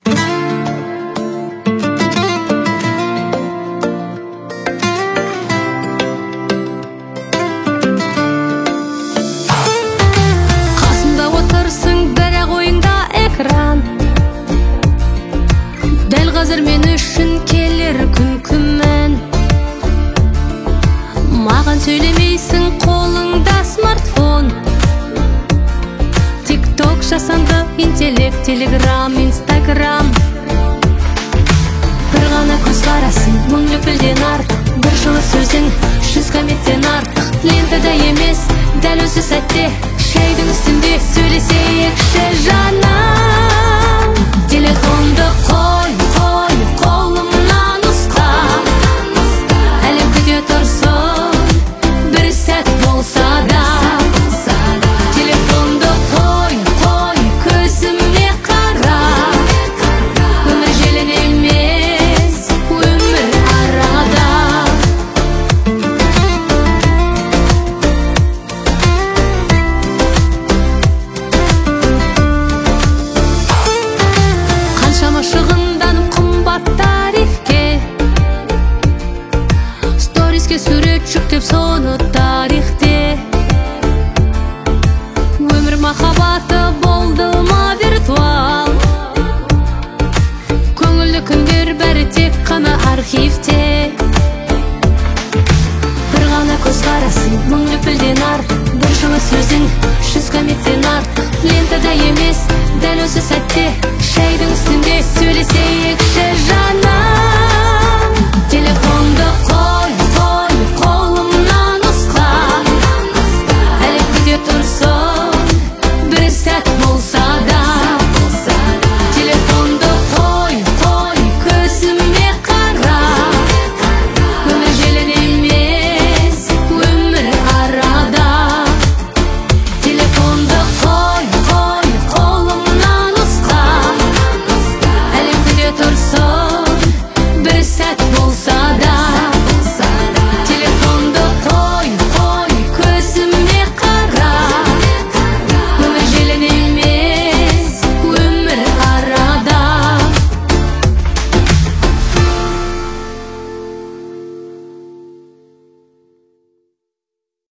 Қасымда отырсың, бірақ ойыңда экран. Дәл қазір мен үшін келер күн күмән. Маған сөйлемейсің, қолыңда смартфон. Тик-ток жасанды интеллект, телеграм, инстаграм. Бір ғана көз қарасың, мың лүпілден артық. Бір жылы сөзің, 100 комметтен артық. Лентада емес, дәл осы сәтте, шайдың үстінде сөйлесейікші жаным. Телефонды қой, қолымнан ұста. Әлем күте тұрсын, бір сәт болса да. Телефонды қой, көзіме қара. Өмір желіде емес, өмір арада. Қаншама шығынданып қымбат тарифке. Сториске сурет жүктеп соны тарихте. Өмір махаббаты болды ма виртуал. Көңілді күндер бәрі тек қана архивте. Бір ғана көз қарасың, мың лүпілден артық. Бір жылы сөзің, 100 комметтен артық. Лентада емес, дәл осы сәтте, шайдың үстінде сөйлесейікші жаным. Телефонды қой, қолымнан ұста. Әлем күте тұрсын, бір сәт болса да. Телефонды қой, көзіме қара. Өмір желіде емес, өмір арада. Телефонды қой, қолымнан ұста. Әлем күте тұрсын, бір сәт болса